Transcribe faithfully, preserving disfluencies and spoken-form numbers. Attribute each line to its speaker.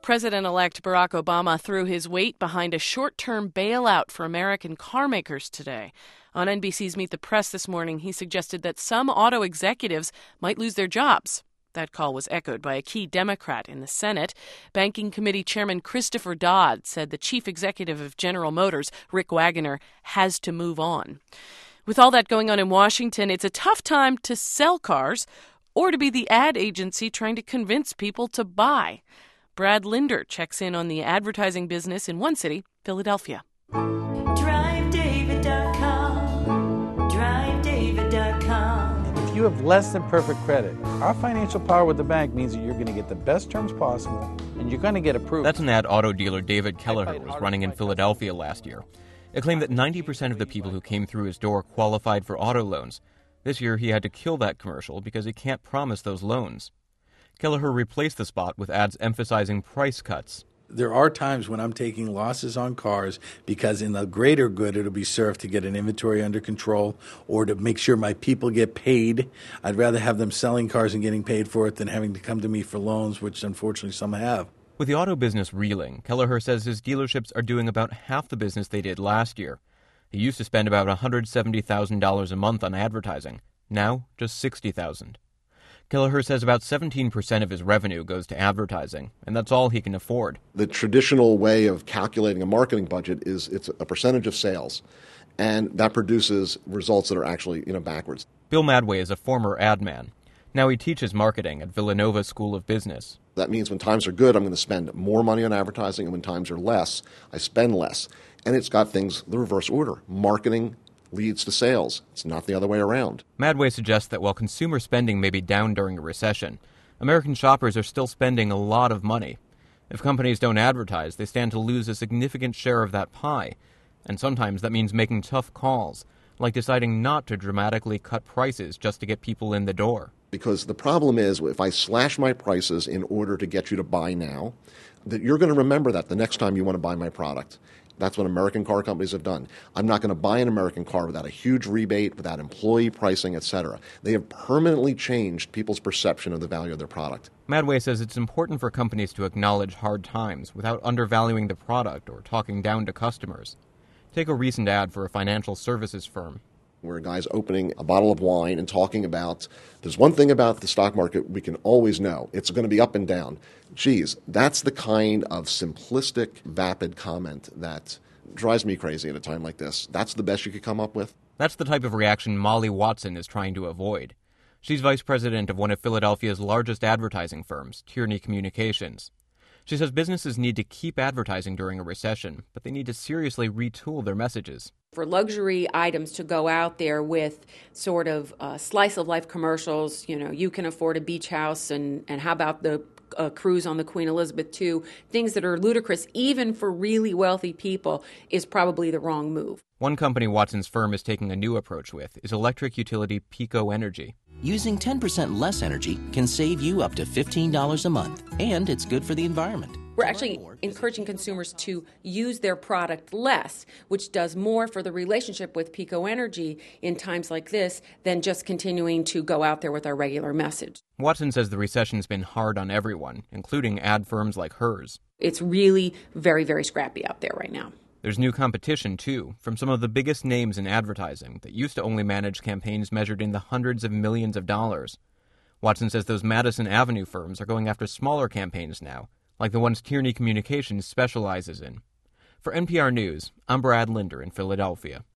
Speaker 1: President-elect Barack Obama threw his weight behind a short-term bailout for American carmakers today. On N B C's Meet the Press this morning, he suggested that some auto executives might lose their jobs. That call was echoed by a key Democrat in the Senate. Banking Committee Chairman Christopher Dodd said the chief executive of General Motors, Rick Wagoner, has to move on. With all that going on in Washington, it's a tough time to sell cars or to be the ad agency trying to convince people to buy. Brad Linder checks in on the advertising business in one city, Philadelphia.
Speaker 2: drive david dot com. drive david dot com.
Speaker 3: If you have less than perfect credit, our financial power with the bank means that you're going to get the best terms possible and you're going to get approved.
Speaker 4: That's an ad auto dealer David Kelleher was running in Philadelphia last year. It claimed that ninety percent of the people who came through his door qualified for auto loans. This year, he had to kill that commercial because he can't promise those loans. Kelleher replaced the spot with ads emphasizing price cuts.
Speaker 3: There are times when I'm taking losses on cars because in the greater good, it'll be served to get an inventory under control or to make sure my people get paid. I'd rather have them selling cars and getting paid for it than having to come to me for loans, which unfortunately some have.
Speaker 4: With the auto business reeling, Kelleher says his dealerships are doing about half the business they did last year. He used to spend about one hundred seventy thousand dollars a month on advertising. Now, just sixty thousand dollars. Kelleher says about seventeen percent of his revenue goes to advertising, and that's all he can afford.
Speaker 5: The traditional way of calculating a marketing budget is it's a percentage of sales, and that produces results that are actually, you know, backwards.
Speaker 4: Bill Madway is a former ad man. Now he teaches marketing at Villanova School of Business.
Speaker 5: That means when times are good, I'm going to spend more money on advertising, and when times are less, I spend less. And it's got things the reverse order. Marketing leads to sales. It's not the other way around.
Speaker 4: Madway suggests that while consumer spending may be down during a recession, American shoppers are still spending a lot of money. If companies don't advertise, they stand to lose a significant share of that pie. And sometimes that means making tough calls, like deciding not to dramatically cut prices just to get people in the door.
Speaker 5: Because the problem is, if I slash my prices in order to get you to buy now, that you're going to remember that the next time you want to buy my product. That's what American car companies have done. I'm not going to buy an American car without a huge rebate, without employee pricing, et cetera. They have permanently changed people's perception of the value of their product.
Speaker 4: Madway says it's important for companies to acknowledge hard times without undervaluing the product or talking down to customers. Take a recent ad for a financial services firm.
Speaker 5: Where a guy's opening a bottle of wine and talking about, there's one thing about the stock market we can always know. It's going to be up and down. Geez, that's the kind of simplistic, vapid comment that drives me crazy at a time like this. That's the best you could come up with?
Speaker 4: That's the type of reaction Molly Watson is trying to avoid. She's vice president of one of Philadelphia's largest advertising firms, Tierney Communications. She says businesses need to keep advertising during a recession, but they need to seriously retool their messages.
Speaker 6: For luxury items to go out there with sort of uh, slice-of-life commercials, you know, you can afford a beach house, and, and how about the uh, cruise on the Queen Elizabeth two, things that are ludicrous even for really wealthy people, is probably the wrong move.
Speaker 4: One company Watson's firm is taking a new approach with is electric utility Pico Energy.
Speaker 7: Using ten percent less energy can save you up to fifteen dollars a month, and it's good for the environment.
Speaker 6: We're actually encouraging consumers to use their product less, which does more for the relationship with Pico Energy in times like this than just continuing to go out there with our regular message.
Speaker 4: Watson says the recession's been hard on everyone, including ad firms like hers.
Speaker 6: It's really very, very scrappy out there right now.
Speaker 4: There's new competition, too, from some of the biggest names in advertising that used to only manage campaigns measured in the hundreds of millions of dollars. Watson says those Madison Avenue firms are going after smaller campaigns now, like the ones Tierney Communications specializes in. For N P R News, I'm Brad Linder in Philadelphia.